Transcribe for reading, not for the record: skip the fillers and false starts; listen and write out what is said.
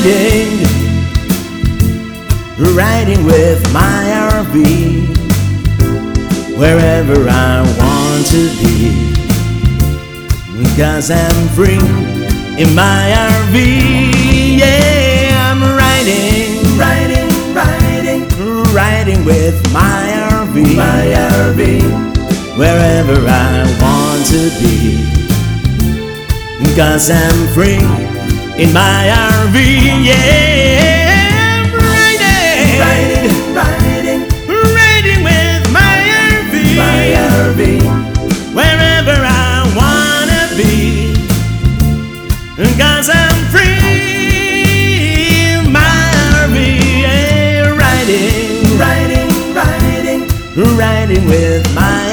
riding, riding with my RV, wherever I want to be, 'cause I'm free in my RV. Yeah, I'm riding, riding, riding, riding with my RV, wherever I want to be, 'cause I'm free in my RV. Yeah, I'm riding, riding, riding, riding with my RV, wherever I wanna be, 'cause I'm free in my RV. Yeah, riding, riding, riding, riding with my